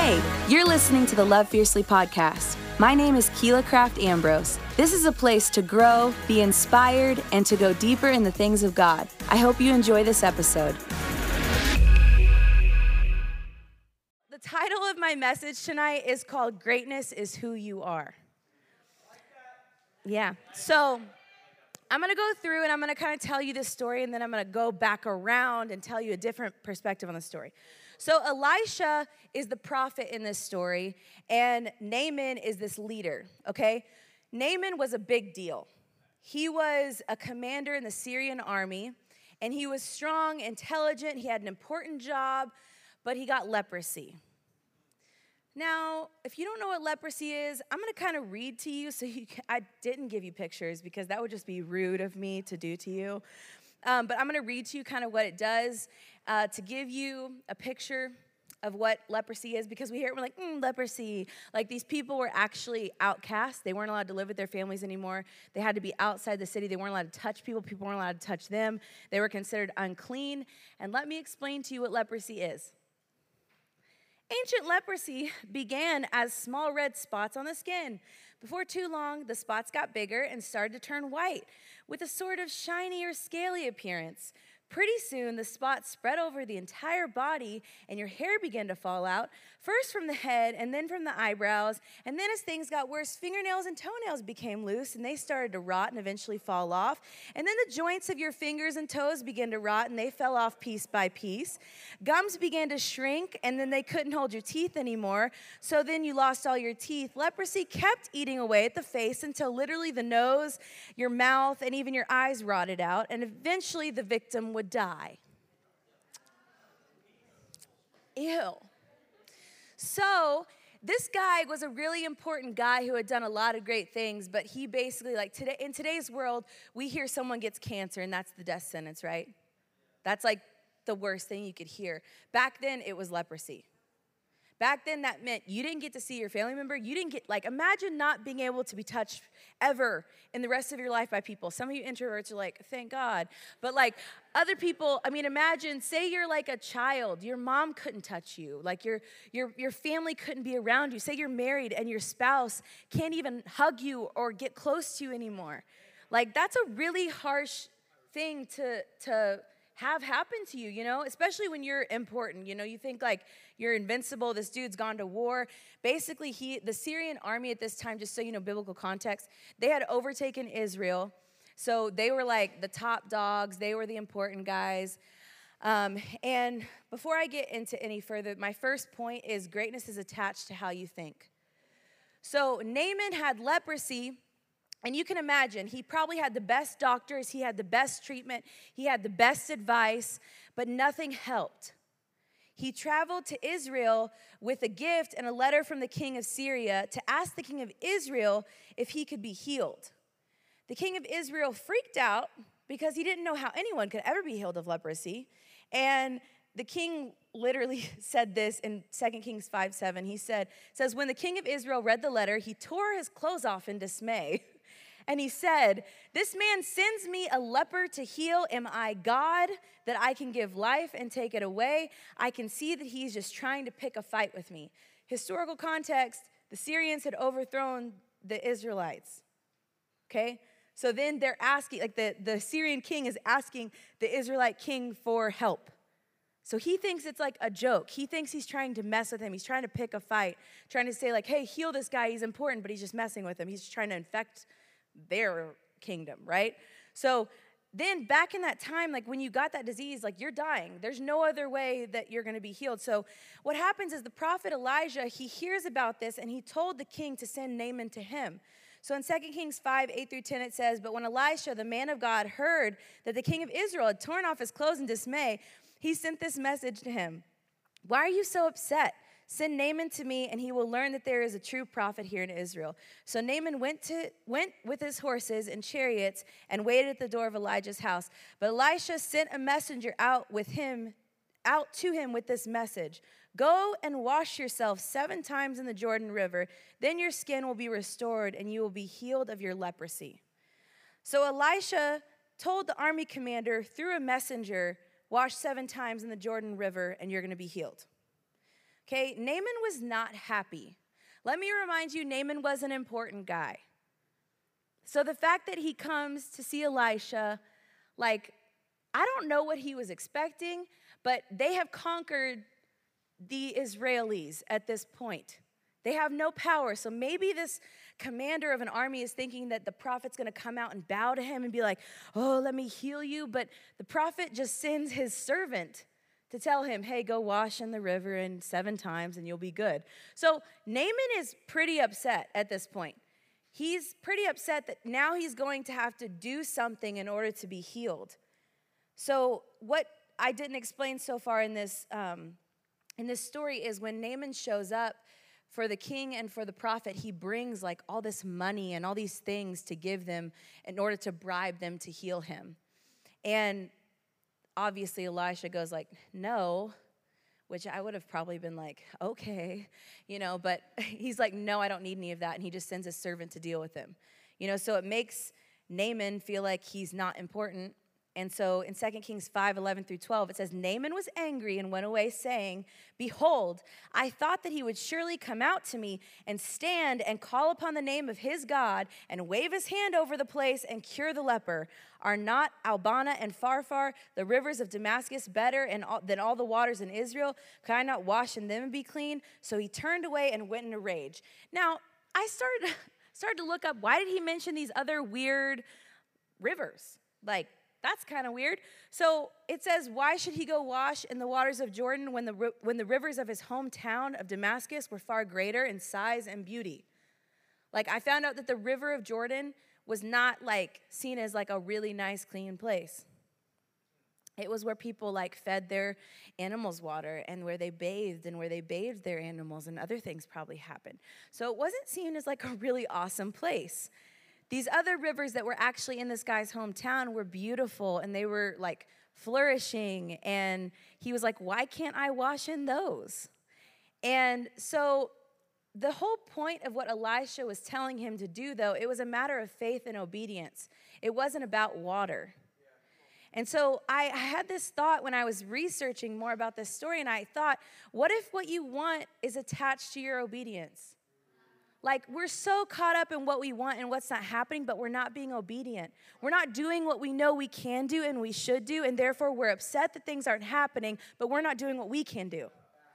Hey, you're listening to the Love Fiercely podcast. My name is Keela Craft Ambrose. This is a place to grow, be inspired, and to go deeper in the things of God. I hope you enjoy this episode. The title of my message tonight is called Greatness is Who You Are. Yeah, so I'm going to go through and I'm going to kind of tell you this story, and then I'm going to go back around and tell you a different perspective on the story. So Elisha is the prophet in this story, and Naaman is this leader, okay? Naaman was a big deal. He was a commander in the Syrian army, and he was strong, intelligent, he had an important job, but he got leprosy. Now, if you don't know what leprosy is, I'm going to kind of read to you. I didn't give you pictures because that would just be rude of me to do to you. But I'm going to read to you kind of what it does to give you a picture of what leprosy is, because we hear it, we're like, leprosy. Like, these people were actually outcasts. They weren't allowed to live with their families anymore. They had to be outside the city. They weren't allowed to touch people. People weren't allowed to touch them. They were considered unclean. And let me explain to you what leprosy is. Ancient leprosy began as small red spots on the skin. Before too long, the spots got bigger and started to turn white with a sort of shiny or scaly appearance. Pretty soon, the spots spread over the entire body, and your hair began to fall out, first from the head and then from the eyebrows. And then as things got worse, fingernails and toenails became loose, and they started to rot and eventually fall off. And then the joints of your fingers and toes began to rot, and they fell off piece by piece. Gums began to shrink, and then they couldn't hold your teeth anymore, so then you lost all your teeth. Leprosy kept eating away at the face until literally the nose, your mouth, and even your eyes rotted out, and eventually the victim would die. Ew. So this guy was a really important guy who had done a lot of great things, but he basically, like, today, in today's world, we hear someone gets cancer and that's the death sentence, right? That's like the worst thing you could hear. Back then, it was leprosy. Back then, that meant you didn't get to see your family member. You didn't get, like, imagine not being able to be touched ever in the rest of your life by people. Some of you introverts are like, thank God. But, like, other people, I mean, imagine, say you're like a child. Your mom couldn't touch you. Like, your family couldn't be around you. Say you're married and your spouse can't even hug you or get close to you anymore. Like, that's a really harsh thing to have happen to you, you know, especially when you're important. You know, you think like you're invincible. This dude's gone to war. Basically, the Syrian army at this time, just so you know, biblical context, they had overtaken Israel. So they were like the top dogs. They were the important guys. And before I get into any further, my first point is greatness is attached to how you think. So Naaman had leprosy. And you can imagine, he probably had the best doctors, he had the best treatment, he had the best advice, but nothing helped. He traveled to Israel with a gift and a letter from the king of Syria to ask the king of Israel if he could be healed. The king of Israel freaked out because he didn't know how anyone could ever be healed of leprosy. And the king literally said this in 2 Kings 5:7. He says, when the king of Israel read the letter, he tore his clothes off in dismay. And he said, this man sends me a leper to heal. Am I God that I can give life and take it away? I can see that he's just trying to pick a fight with me. Historical context, the Syrians had overthrown the Israelites, okay? So then they're asking, like the Syrian king is asking the Israelite king for help. So he thinks it's like a joke. He thinks he's trying to mess with him. He's trying to pick a fight, trying to say like, hey, heal this guy. He's important, but he's just messing with him. He's just trying to infect their kingdom, right? So then back in that time, like when you got that disease, like you're dying. There's no other way that you're going to be healed. So what happens is the prophet Elijah, he hears about this and he told the king to send Naaman to him. So in 2 Kings 5:8-10, it says, but when Elisha, the man of God, heard that the king of Israel had torn off his clothes in dismay, he sent this message to him. Why are you so upset? Send Naaman to me, and he will learn that there is a true prophet here in Israel. So Naaman went with his horses and chariots and waited at the door of Elijah's house. But Elisha sent a messenger out to him with this message. Go and wash yourself 7 times in the Jordan River. Then your skin will be restored, and you will be healed of your leprosy. So Elisha told the army commander through a messenger, wash 7 times in the Jordan River, and you're going to be healed. Okay, Naaman was not happy. Let me remind you, Naaman was an important guy. So the fact that he comes to see Elisha, like, I don't know what he was expecting, but they have conquered the Israelis at this point. They have no power. So maybe this commander of an army is thinking that the prophet's going to come out and bow to him and be like, oh, let me heal you. But the prophet just sends his servant to tell him, hey, go wash in the river and 7 times and you'll be good. So Naaman is pretty upset at this point. He's pretty upset that now he's going to have to do something in order to be healed. So what I didn't explain so far in this story is when Naaman shows up for the king and for the prophet, he brings like all this money and all these things to give them in order to bribe them to heal him. And obviously Elisha goes like, no, which I would have probably been like, okay, but he's like, no, I don't need any of that. And he just sends his servant to deal with him. So it makes Naaman feel like he's not important. And so in 2 Kings 5:11-12, it says, Naaman was angry and went away saying, behold, I thought that he would surely come out to me and stand and call upon the name of his God and wave his hand over the place and cure the leper. Are not Abana and Pharpar, the rivers of Damascus, better than all the waters in Israel? Could I not wash in them and be clean? So he turned away and went in a rage. Now, I started to look up, why did he mention these other weird rivers? Like, that's kind of weird. So it says, why should he go wash in the waters of Jordan when the rivers of his hometown of Damascus were far greater in size and beauty? Like, I found out that the river of Jordan was not like seen as like a really nice, clean place. It was where people like fed their animals water and where they bathed and where they bathed their animals and other things probably happened. So it wasn't seen as like a really awesome place. These other rivers that were actually in this guy's hometown were beautiful and they were like flourishing. And he was like, why can't I wash in those? And so the whole point of what Elisha was telling him to do, though, it was a matter of faith and obedience. It wasn't about water. And so I had this thought when I was researching more about this story, and I thought, what if what you want is attached to your obedience? Like, we're so caught up in what we want and what's not happening, but we're not being obedient. We're not doing what we know we can do and we should do, and therefore we're upset that things aren't happening, but we're not doing what we can do.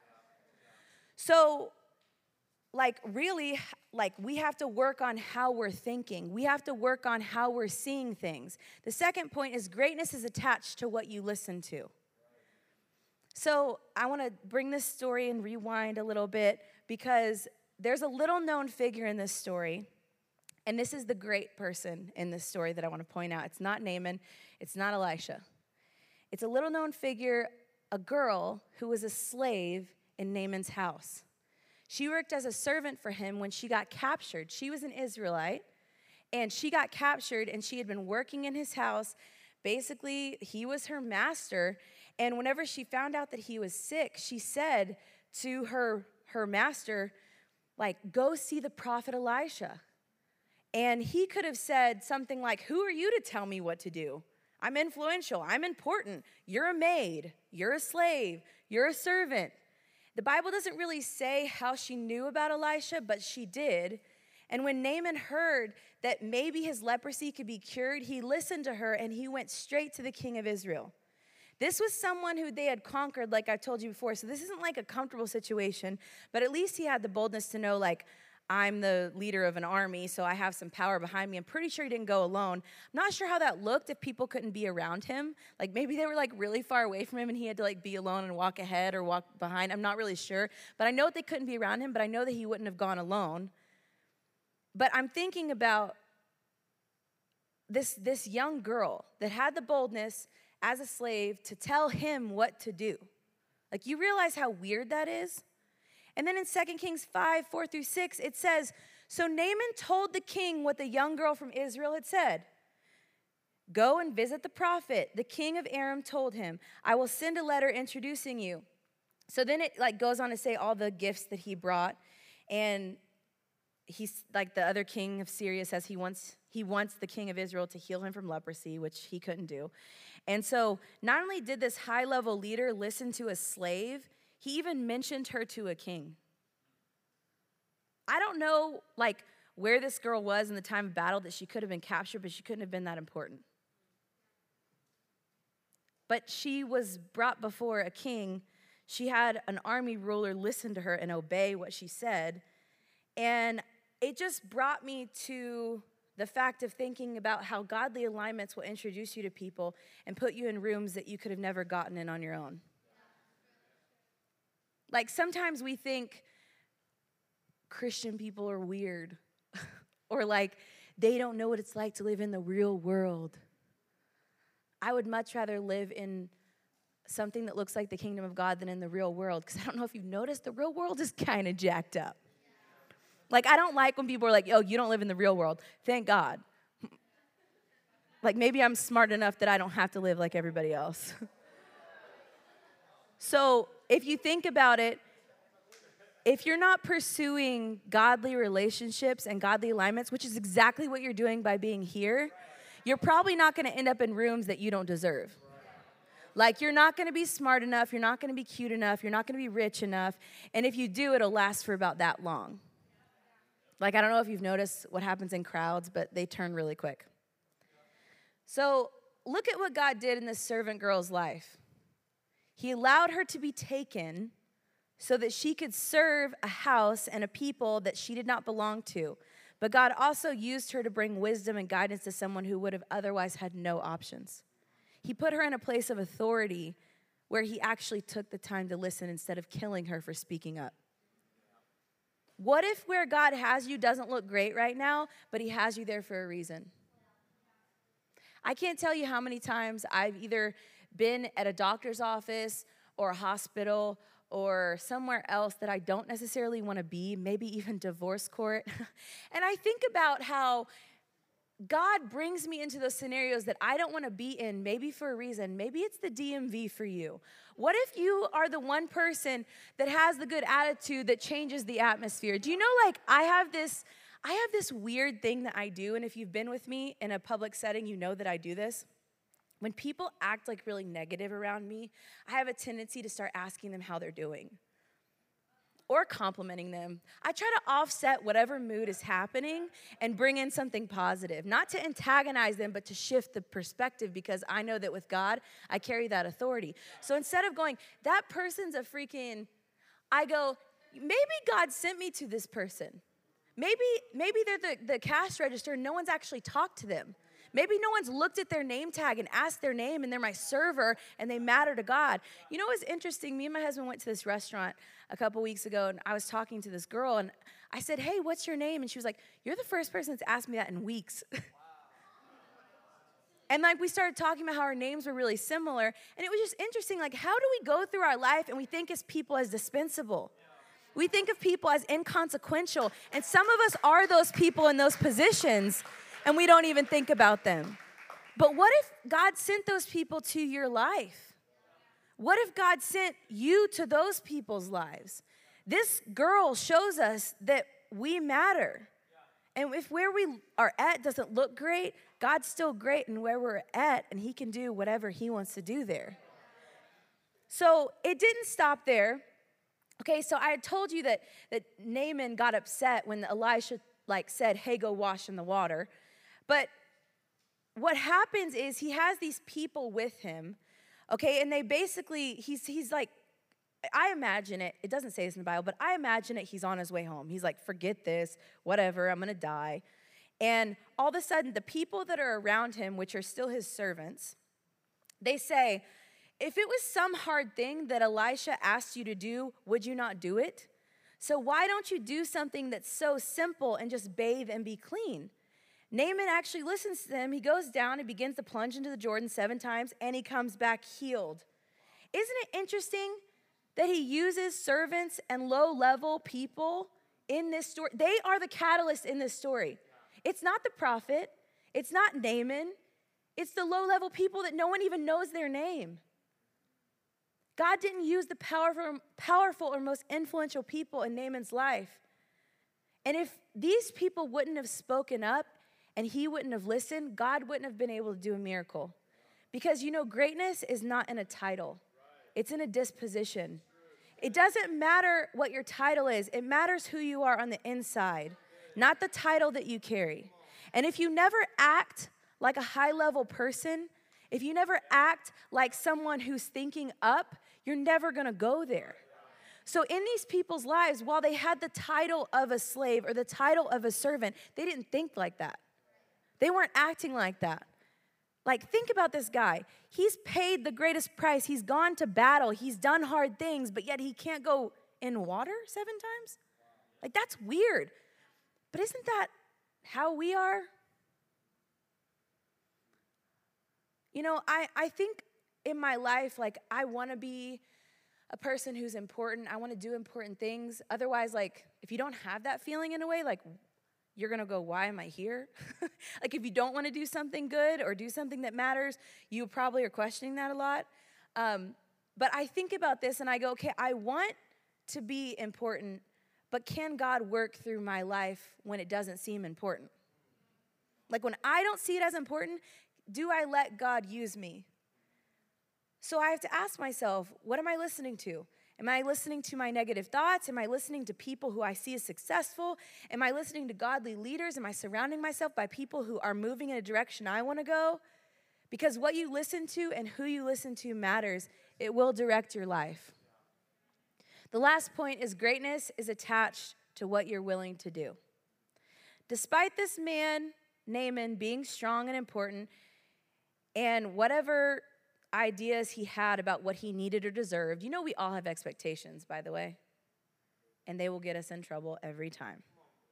So, really, we have to work on how we're thinking. We have to work on how we're seeing things. The second point is greatness is attached to what you listen to. So I want to bring this story and rewind a little bit because there's a little-known figure in this story, and this is the great person in this story that I want to point out. It's not Naaman. It's not Elisha. It's a little-known figure, a girl who was a slave in Naaman's house. She worked as a servant for him when she got captured. She was an Israelite, and she got captured, and she had been working in his house. Basically, he was her master, and whenever she found out that he was sick, she said to her master, go see the prophet Elisha. And he could have said something like, who are you to tell me what to do? I'm influential. I'm important. You're a maid. You're a slave. You're a servant. The Bible doesn't really say how she knew about Elisha, but she did. And when Naaman heard that maybe his leprosy could be cured, he listened to her and he went straight to the king of Israel. This was someone who they had conquered, like I told you before. So this isn't like a comfortable situation, but at least he had the boldness to know, I'm the leader of an army, so I have some power behind me. I'm pretty sure he didn't go alone. I'm not sure how that looked if people couldn't be around him. Maybe they were really far away from him and he had to be alone and walk ahead or walk behind. I'm not really sure. But I know that they couldn't be around him, but I know that he wouldn't have gone alone. But I'm thinking about this young girl that had the boldness as a slave to tell him what to do. You realize how weird that is? And then in 2 Kings 5:4-6, it says, so Naaman told the king what the young girl from Israel had said. Go and visit the prophet. The king of Aram told him, I will send a letter introducing you. So then it goes on to say all the gifts that he brought. And he's the other king of Syria says he wants the king of Israel to heal him from leprosy, which he couldn't do. And so not only did this high-level leader listen to a slave, He even mentioned her to a king. I don't know, like, where this girl was in the time of battle that she could have been captured, but she couldn't have been that important. But she was brought before a king. She had an army ruler listen to her and obey what she said. And it just brought me to the fact of thinking about how godly alignments will introduce you to people and put you in rooms that you could have never gotten in on your own. Like, sometimes we think Christian people are weird or like they don't know what it's like to live in the real world. I would much rather live in something that looks like the kingdom of God than in the real world, because I don't know if you've noticed, the real world is kind of jacked up. Like, I don't like when people are like, oh, you don't live in the real world. Thank God. Like, maybe I'm smart enough that I don't have to live like everybody else. So if you think about it, if you're not pursuing godly relationships and godly alignments, which is exactly what you're doing by being here, you're probably not going to end up in rooms that you don't deserve. Like, you're not going to be smart enough, you're not going to be cute enough, you're not going to be rich enough, and if you do, it'll last for about that long. Like, I don't know if you've noticed what happens in crowds, but they turn really quick. So look at what God did in this servant girl's life. He allowed her to be taken so that she could serve a house and a people that she did not belong to. But God also used her to bring wisdom and guidance to someone who would have otherwise had no options. He put her in a place of authority where he actually took the time to listen instead of killing her for speaking up. What if where God has you doesn't look great right now, but he has you there for a reason? I can't tell you how many times I've either been at a doctor's office or a hospital or somewhere else that I don't necessarily want to be, maybe even divorce court. And I think about how God brings me into those scenarios that I don't want to be in, maybe for a reason. Maybe it's the DMV for you. What if you are the one person that has the good attitude that changes the atmosphere? Do you know, like, I have this weird thing that I do, and if you've been with me in a public setting, you know that I do this. When people act like really negative around me, I have a tendency to start asking them how they're doing or complimenting them. I try to offset whatever mood is happening and bring in something positive, not to antagonize them, but to shift the perspective, because I know that with God, I carry that authority. So instead of going, that person's a freaking, I go, maybe God sent me to this person. Maybe they're the cash register and no one's actually talked to them. Maybe no one's looked at their name tag and asked their name, and they're my server, and they matter to God. You know what's interesting? Me and my husband went to this restaurant a couple weeks ago, and I was talking to this girl, and I said, hey, what's your name? And she was like, you're the first person that's asked me that in weeks. And like we started talking about how our names were really similar, and it was just interesting, like, how do we go through our life and we think as people as dispensable? We think of people as inconsequential, and some of us are those people in those positions, and we don't even think about them. But what if God sent those people to your life? What if God sent you to those people's lives? This girl shows us that we matter. And if where we are at doesn't look great, God's still great in where we're at, and he can do whatever he wants to do there. So it didn't stop there. Okay, so I had told you that Naaman got upset when Elisha said, hey, go wash in the water. But what happens is he has these people with him, okay, and they basically, he's like, I imagine it doesn't say this in the Bible, but I imagine it, he's on his way home. He's like, forget this, whatever, I'm going to die. And all of a sudden, the people that are around him, which are still his servants, they say, if it was some hard thing that Elisha asked you to do, would you not do it? So why don't you do something that's so simple and just bathe and be clean? Naaman actually listens to them. He goes down and begins to plunge into the Jordan 7 times, and he comes back healed. Isn't it interesting that he uses servants and low-level people in this story? They are the catalyst in this story. It's not the prophet. It's not Naaman. It's the low-level people that no one even knows their name. God didn't use the powerful or most influential people in Naaman's life. And if these people wouldn't have spoken up and he wouldn't have listened, God wouldn't have been able to do a miracle. Because, greatness is not in a title. It's in a disposition. It doesn't matter what your title is. It matters who you are on the inside, not the title that you carry. And if you never act like a high-level person, if you never act like someone who's thinking up, you're never going to go there. So in these people's lives, while they had the title of a slave or the title of a servant, they didn't think like that. They weren't acting like that. Like, think about this guy. He's paid the greatest price. He's gone to battle. He's done hard things, but yet he can't go in water 7 times? Like, that's weird. But isn't that how we are? You know, I think in my life, like, I want to be a person who's important. I want to do important things. Otherwise, like, if you don't have that feeling in a way, like, you're going to go, why am I here? Like, if you don't want to do something good or do something that matters, you probably are questioning that a lot. But I think about this and I go, okay, I want to be important, but can God work through my life when it doesn't seem important? Like, when I don't see it as important, do I let God use me? So I have to ask myself, what am I listening to? Am I listening to my negative thoughts? Am I listening to people who I see as successful? Am I listening to godly leaders? Am I surrounding myself by people who are moving in a direction I want to go? Because what you listen to and who you listen to matters. It will direct your life. The last point is greatness is attached to what you're willing to do. Despite this man, Naaman, being strong and important, and whatever ideas he had about what he needed or deserved. You know, we all have expectations, by the way, and they will get us in trouble every time.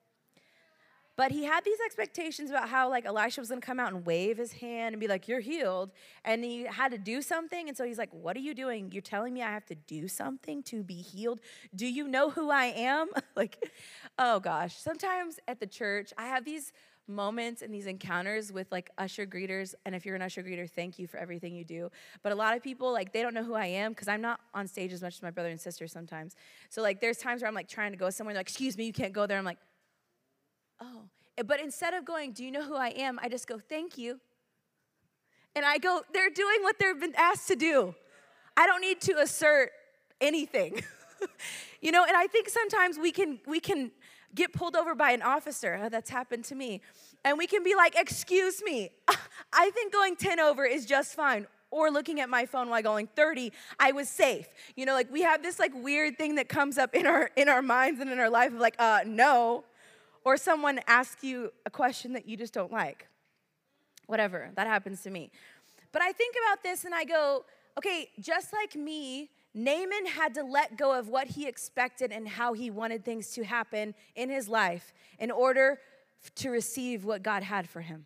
But he had these expectations about how, like, Elisha was going to come out and wave his hand and be like, you're healed, and he had to do something, and so he's like, what are you doing? You're telling me I have to do something to be healed? Do you know who I am? Like, oh gosh. Sometimes at the church, I have these moments and these encounters with, like, usher greeters, and if you're an usher greeter, thank you for everything you do. But a lot of people, like, they don't know who I am because I'm not on stage as much as my brother and sister sometimes. So, like, there's times where I'm, like, trying to go somewhere, like, excuse me, you can't go there. I'm like, oh. But instead of going, do you know who I am? I just go, thank you. And I go, they're doing what they've been asked to do. I don't need to assert anything. You know, and I think sometimes we can get pulled over by an officer. Oh, that's happened to me. And we can be like, excuse me, I think going 10 over is just fine. Or looking at my phone while going 30, I was safe. You know, like, we have this, like, weird thing that comes up in our minds and in our life of, like, no. Or someone asks you a question that you just don't like. Whatever, that happens to me. But I think about this and I go, okay, just like me, Naaman had to let go of what he expected and how he wanted things to happen in his life in order to receive what God had for him.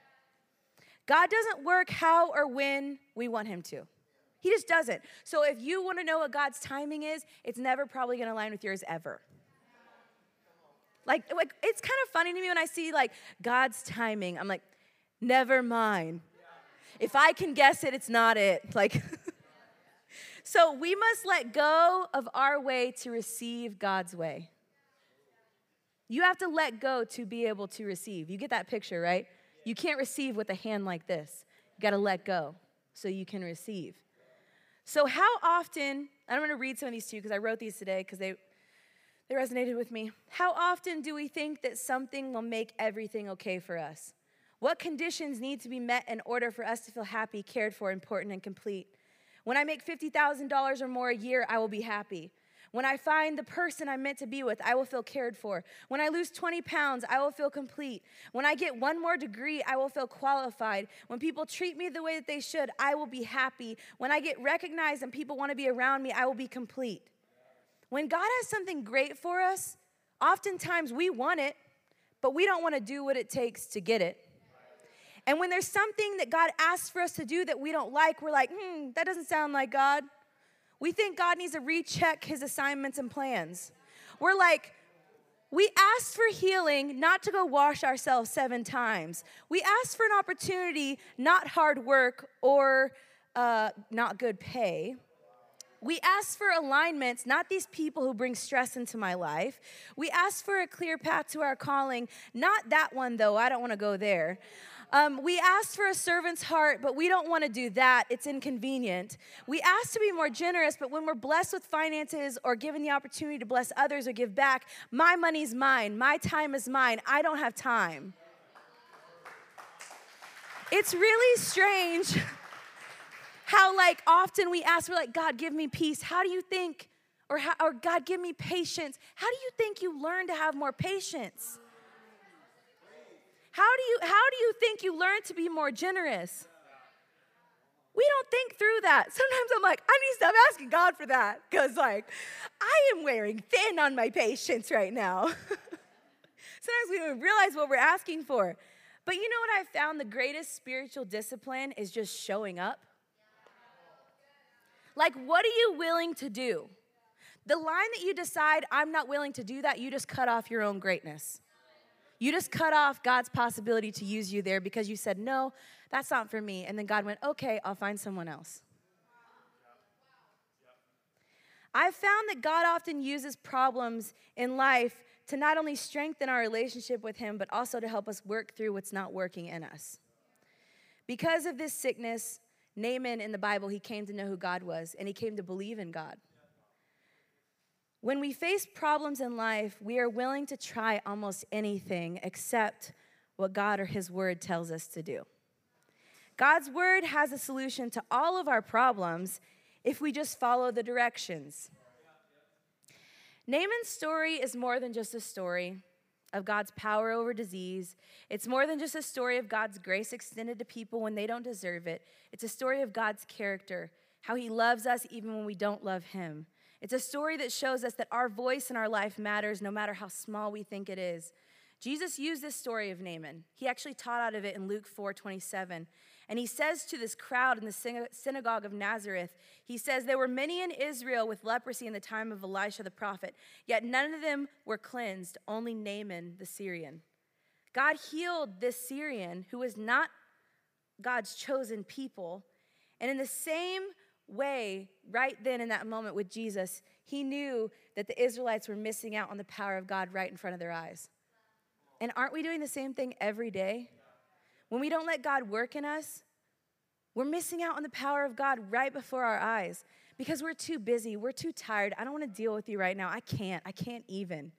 God doesn't work how or when we want him to. He just doesn't. So if you want to know what God's timing is, it's never probably going to align with yours ever. Like, it's kind of funny to me when I see, like, God's timing. I'm like, never mind. If I can guess it, it's not it. Like, so we must let go of our way to receive God's way. You have to let go to be able to receive. You get that picture, right? You can't receive with a hand like this. You got to let go so you can receive. So how often, I'm going to read some of these to you because I wrote these today because they resonated with me. How often do we think that something will make everything okay for us? What conditions need to be met in order for us to feel happy, cared for, important, and complete? When I make $50,000 or more a year, I will be happy. When I find the person I'm meant to be with, I will feel cared for. When I lose 20 pounds, I will feel complete. When I get one more degree, I will feel qualified. When people treat me the way that they should, I will be happy. When I get recognized and people want to be around me, I will be complete. When God has something great for us, oftentimes we want it, but we don't want to do what it takes to get it. And when there's something that God asks for us to do that we don't like, we're like, that doesn't sound like God. We think God needs to recheck his assignments and plans. We're like, we asked for healing, not to go wash ourselves 7 times. We asked for an opportunity, not hard work or not good pay. We ask for alignments, not these people who bring stress into my life. We ask for a clear path to our calling, not that one though, I don't want to go there. We ask for a servant's heart, but we don't want to do that. It's inconvenient. We ask to be more generous, but when we're blessed with finances or given the opportunity to bless others or give back, my money's mine, my time is mine. I don't have time. It's really strange how often we ask, we're like, God, give me peace. How do you think, or God, give me patience. How do you think you learn to have more patience? How do you think you learn to be more generous? We don't think through that. Sometimes I'm like, I need to stop asking God for that because I am wearing thin on my patience right now. Sometimes we don't realize what we're asking for. But you know what I've found? The greatest spiritual discipline is just showing up. What are you willing to do? The line that you decide, I'm not willing to do that, you just cut off your own greatness. You just cut off God's possibility to use you there because you said, no, that's not for me. And then God went, okay, I'll find someone else. I've found that God often uses problems in life to not only strengthen our relationship with him, but also to help us work through what's not working in us. Because of this sickness, Naaman in the Bible, he came to know who God was, and he came to believe in God. When we face problems in life, we are willing to try almost anything except what God or his word tells us to do. God's word has a solution to all of our problems if we just follow the directions. Naaman's story is more than just a story of God's power over disease. It's more than just a story of God's grace extended to people when they don't deserve it. It's a story of God's character, how he loves us even when we don't love him. It's a story that shows us that our voice in our life matters no matter how small we think it is. Jesus used this story of Naaman. He actually taught out of it in Luke 4:27. And he says to this crowd in the synagogue of Nazareth, he says, there were many in Israel with leprosy in the time of Elisha the prophet, yet none of them were cleansed, only Naaman the Syrian. God healed this Syrian who was not God's chosen people. And in the same way, right then in that moment with Jesus, he knew that the Israelites were missing out on the power of God right in front of their eyes. And aren't we doing the same thing every day? When we don't let God work in us, we're missing out on the power of God right before our eyes because we're too busy, we're too tired. I don't want to deal with you right now. I can't even.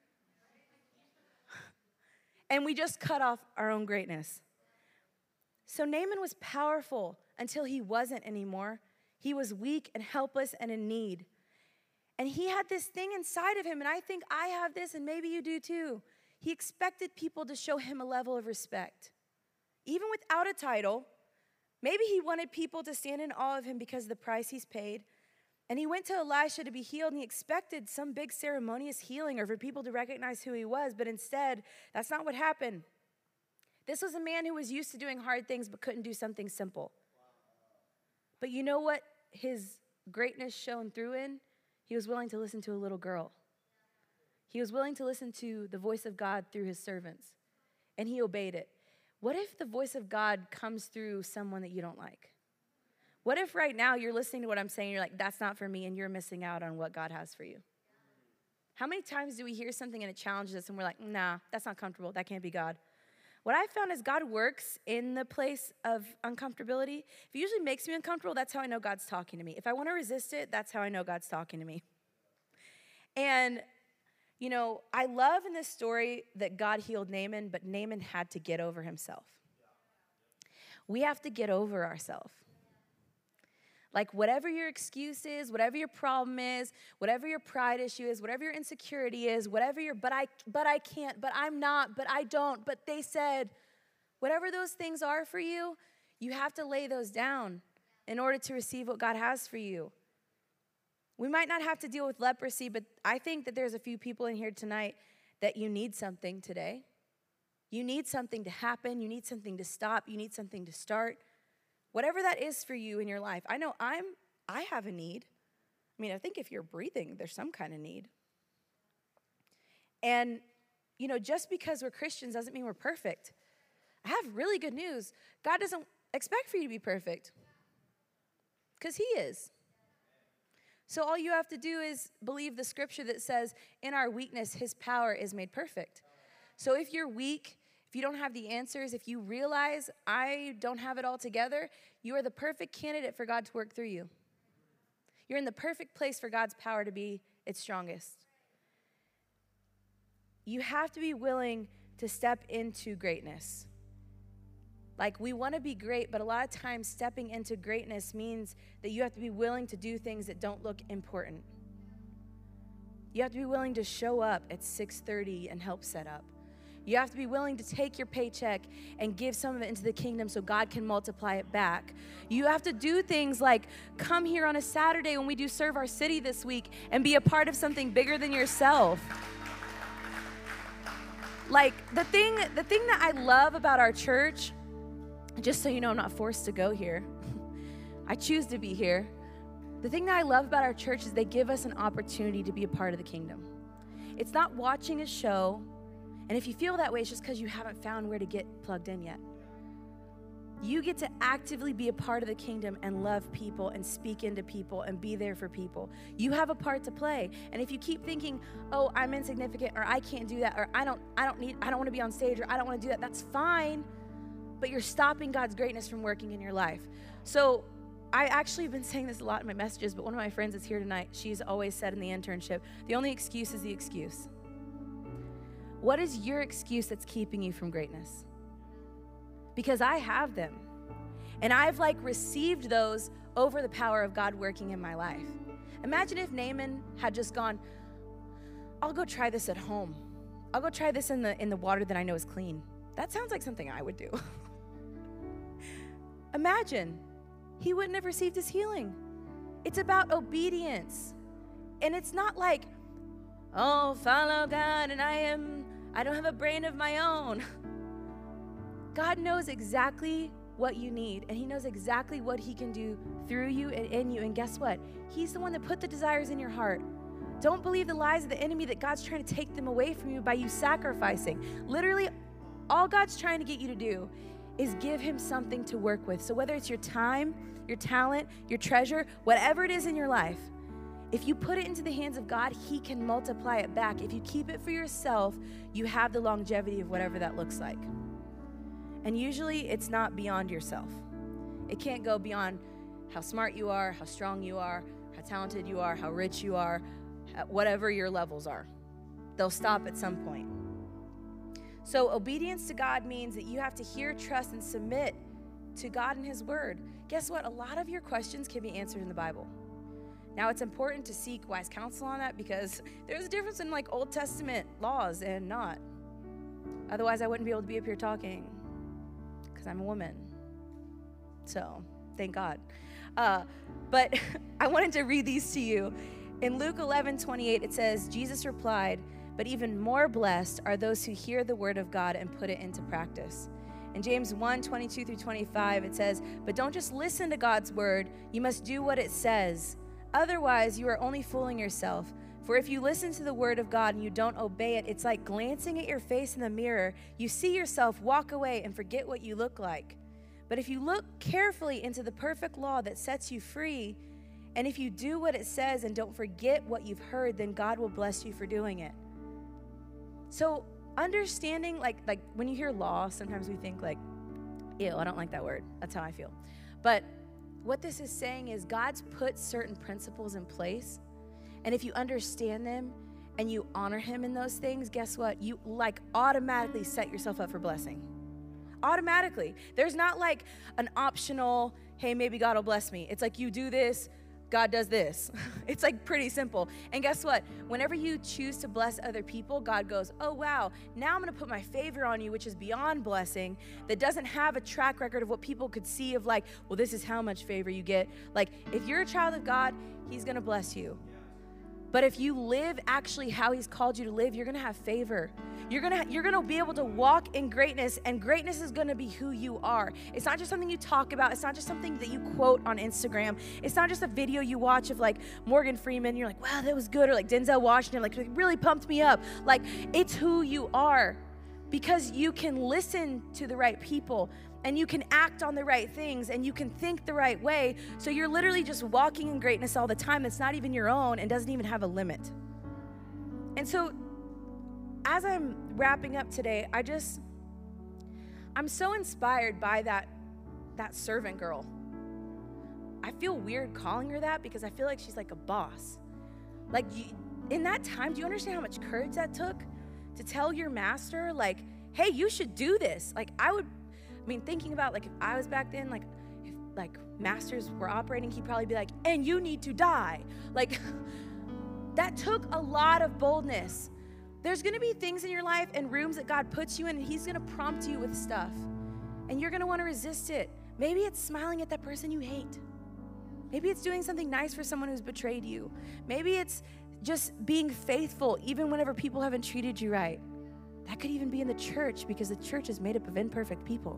And we just cut off our own greatness. So Naaman was powerful until he wasn't anymore. He was weak and helpless and in need. And he had this thing inside of him, and I think I have this, and maybe you do too. He expected people to show him a level of respect. Even without a title, maybe he wanted people to stand in awe of him because of the price he's paid. And he went to Elisha to be healed, and he expected some big ceremonious healing or for people to recognize who he was, but instead, that's not what happened. This was a man who was used to doing hard things but couldn't do something simple. But you know what his greatness shone through in? He was willing to listen to a little girl. He was willing to listen to the voice of God through his servants, and he obeyed it. What if the voice of God comes through someone that you don't like? What if right now you're listening to what I'm saying, you're like, that's not for me, and you're missing out on what God has for you? How many times do we hear something and it challenges us, and we're like, nah, that's not comfortable, that can't be God? What I found is God works in the place of uncomfortability. If it usually makes me uncomfortable, that's how I know God's talking to me. If I want to resist it, that's how I know God's talking to me. And you know, I love in this story that God healed Naaman, but Naaman had to get over himself. We have to get over ourselves. Whatever your excuse is, whatever your problem is, whatever your pride issue is, whatever your insecurity is, whatever your, but I can't, but I'm not, but I don't, but they said, whatever those things are for you, you have to lay those down in order to receive what God has for you. We might not have to deal with leprosy, but I think that there's a few people in here tonight that you need something today. You need something to happen. You need something to stop. You need something to start. Whatever that is for you in your life. I know I have a need. I mean, I think if you're breathing, there's some kind of need. And, you know, just because we're Christians doesn't mean we're perfect. I have really good news. God doesn't expect for you to be perfect because he is. So all you have to do is believe the scripture that says, in our weakness, his power is made perfect. So if you're weak, if you don't have the answers, if you realize I don't have it all together, you are the perfect candidate for God to work through you. You're in the perfect place for God's power to be its strongest. You have to be willing to step into greatness. Like, we want to be great, but a lot of times stepping into greatness means that you have to be willing to do things that don't look important. You have to be willing to show up at 6:30 and help set up. You have to be willing to take your paycheck and give some of it into the kingdom so God can multiply it back. You have to do things like come here on a Saturday when we do Serve Our City this week and be a part of something bigger than yourself. Like, the thing that I love about our church, just so you know, I'm not forced to go here. I choose to be here. The thing that I love about our church is they give us an opportunity to be a part of the kingdom. It's not watching a show, and if you feel that way, it's just because you haven't found where to get plugged in yet. You get to actively be a part of the kingdom and love people and speak into people and be there for people. You have a part to play. And if you keep thinking, oh, I'm insignificant, or I can't do that, or I don't want to be on stage, or I don't want to do that, that's fine. But you're stopping God's greatness from working in your life. So I actually have been saying this a lot in my messages, but one of my friends is here tonight. She's always said in the internship, the only excuse is the excuse. What is your excuse that's keeping you from greatness? Because I have them. And I've received those over the power of God working in my life. Imagine if Naaman had just gone, I'll go try this at home. I'll go try this in the water that I know is clean. That sounds like something I would do. Imagine, he wouldn't have received his healing. It's about obedience. And it's not like, oh, follow God, and I don't have a brain of my own. God knows exactly what you need, and he knows exactly what he can do through you and in you. And guess what? He's the one that put the desires in your heart. Don't believe the lies of the enemy that God's trying to take them away from you by you sacrificing. Literally, all God's trying to get you to do is give him something to work with. So whether it's your time, your talent, your treasure, whatever it is in your life, if you put it into the hands of God, he can multiply it back. If you keep it for yourself, you have the longevity of whatever that looks like. And usually it's not beyond yourself. It can't go beyond how smart you are, how strong you are, how talented you are, how rich you are, whatever your levels are. They'll stop at some point. So obedience to God means that you have to hear, trust, and submit to God and his word. Guess what? A lot of your questions can be answered in the Bible. Now, it's important to seek wise counsel on that because there's a difference in Old Testament laws and not. Otherwise, I wouldn't be able to be up here talking because I'm a woman. So, thank God. But I wanted to read these to you. In Luke 11:28, it says, Jesus replied, but even more blessed are those who hear the word of God and put it into practice. In James 1:22-25, it says, but don't just listen to God's word, you must do what it says. Otherwise, you are only fooling yourself. For if you listen to the word of God and you don't obey it, it's like glancing at your face in the mirror. You see yourself, walk away, and forget what you look like. But if you look carefully into the perfect law that sets you free, and if you do what it says and don't forget what you've heard, then God will bless you for doing it. So understanding, like when you hear law, sometimes we think ew, I don't like that word. That's how I feel. But what this is saying is God's put certain principles in place, and if you understand them and you honor him in those things, guess what? You automatically set yourself up for blessing. Automatically. There's not an optional, hey, maybe God will bless me. It's you do this, God does this. It's pretty simple. And guess what? Whenever you choose to bless other people, God goes, oh, wow, now I'm going to put my favor on you, which is beyond blessing, that doesn't have a track record of what people could see of well, this is how much favor you get. If you're a child of God, he's going to bless you. But if you live actually how he's called you to live, you're going to have favor. You're going to be able to walk in greatness, and greatness is going to be who you are. It's not just something you talk about. It's not just something that you quote on Instagram. It's not just a video you watch of Morgan Freeman. You're wow, that was good. Or Denzel Washington, it really pumped me up. It's who you are, because you can listen to the right people and you can act on the right things, and you can think the right way. So you're literally just walking in greatness all the time. It's not even your own and doesn't even have a limit. And so as I'm wrapping up today, I'm so inspired by that servant girl. I feel weird calling her that because I feel like she's like a boss. Like in that time, do you understand how much courage that took to tell your master, like, hey, you should do this? Like thinking about like if I was back then, like if like masters were operating, he'd probably be like, and you need to die. Like that took a lot of boldness. There's gonna be things in your life and rooms that God puts you in, and he's gonna prompt you with stuff. And you're gonna wanna resist it. Maybe it's smiling at that person you hate. Maybe it's doing something nice for someone who's betrayed you. Maybe it's just being faithful even whenever people haven't treated you right. That could even be in the church, because the church is made up of imperfect people.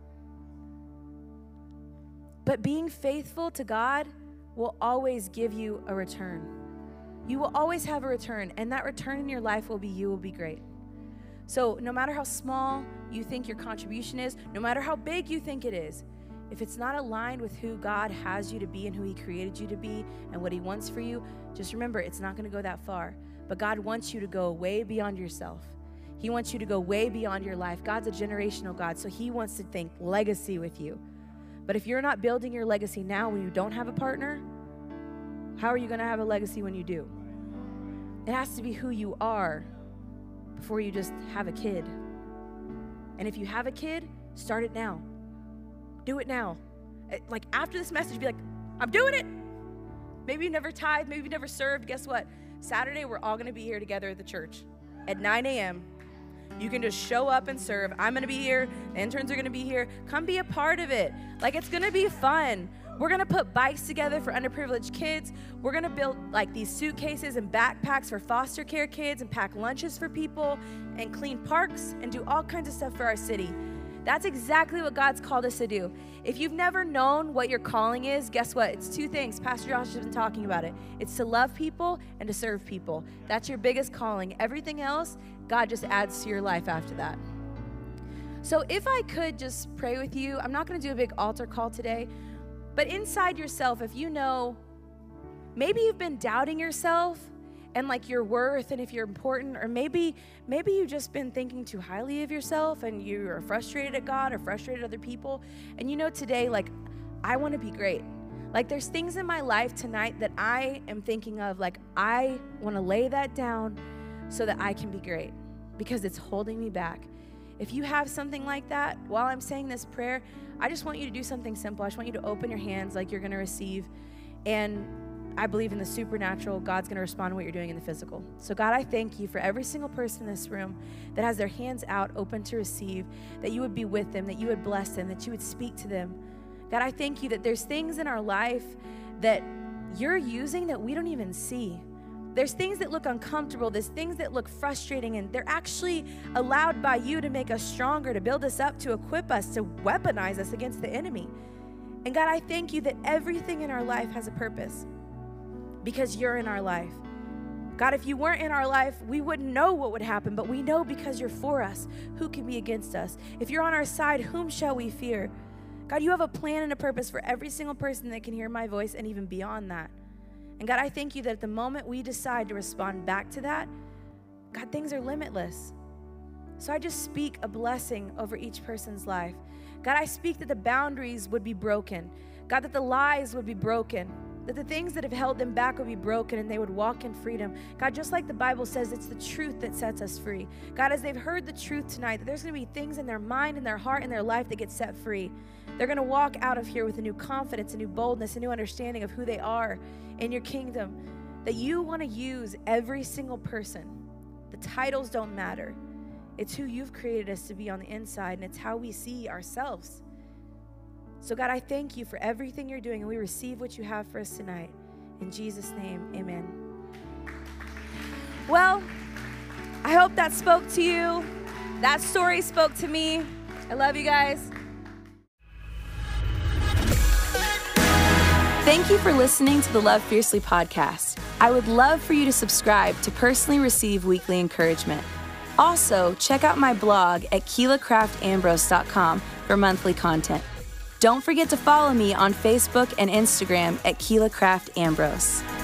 But being faithful to God will always give you a return. You will always have a return, and that return in your life will be great. So no matter how small you think your contribution is, no matter how big you think it is, if it's not aligned with who God has you to be and who he created you to be and what he wants for you, just remember, it's not going to go that far. But God wants you to go way beyond yourself. He wants you to go way beyond your life. God's a generational God, so he wants to think legacy with you. But if you're not building your legacy now when you don't have a partner, how are you going to have a legacy when you do? It has to be who you are before you just have a kid. And if you have a kid, start it now. Do it now. Like after this message, be like, I'm doing it. Maybe you never tithed, maybe you never served. Guess what? Saturday, we're all going to be here together at the church at 9 a.m. You can just show up and serve. I'm going to be here. The interns are going to be here. Come be a part of it. Like, it's going to be fun. We're going to put bikes together for underprivileged kids. We're going to build like these suitcases and backpacks for foster care kids and pack lunches for people and clean parks and do all kinds of stuff for our city. That's exactly what God's called us to do. If you've never known what your calling is, guess what? It's two things. Pastor Josh has been talking about it. It's to love people and to serve people. That's your biggest calling. Everything else, God just adds to your life after that. So if I could just pray with you, I'm not going to do a big altar call today, but inside yourself, if you know, maybe you've been doubting yourself and like your worth and if you're important, or maybe you've just been thinking too highly of yourself and you are frustrated at God or frustrated at other people. And you know today, like, I want to be great. Like, there's things in my life tonight that I am thinking of, like, I want to lay that down so that I can be great because it's holding me back. If you have something like that, while I'm saying this prayer, I just want you to do something simple. I just want you to open your hands like you're going to receive. And I believe in the supernatural, God's going to respond to what you're doing in the physical. So God, I thank you for every single person in this room that has their hands out, open to receive, that you would be with them, that you would bless them, that you would speak to them. God, I thank you that there's things in our life that you're using that we don't even see. There's things that look uncomfortable. There's things that look frustrating, and they're actually allowed by you to make us stronger, to build us up, to equip us, to weaponize us against the enemy. And God, I thank you that everything in our life has a purpose because you're in our life. God, if you weren't in our life, we wouldn't know what would happen, but we know because you're for us, who can be against us? If you're on our side, whom shall we fear? God, you have a plan and a purpose for every single person that can hear my voice and even beyond that. And God, I thank you that at the moment we decide to respond back to that, God, things are limitless. So I just speak a blessing over each person's life. God, I speak that the boundaries would be broken. God, that the lies would be broken. That the things that have held them back would be broken and they would walk in freedom. God, just like the Bible says, it's the truth that sets us free. God, as they've heard the truth tonight, that there's going to be things in their mind, in their heart, in their life that get set free. They're going to walk out of here with a new confidence, a new boldness, a new understanding of who they are in your kingdom. That you want to use every single person. The titles don't matter. It's who you've created us to be on the inside, and it's how we see ourselves. So God, I thank you for everything you're doing, and we receive what you have for us tonight. In Jesus' name, amen. Well, I hope that spoke to you. That story spoke to me. I love you guys. Thank you for listening to the Love Fiercely podcast. I would love for you to subscribe to personally receive weekly encouragement. Also, check out my blog at KeilaCraftAmbrose.com for monthly content. Don't forget to follow me on Facebook and Instagram at Keila Craft Ambrose.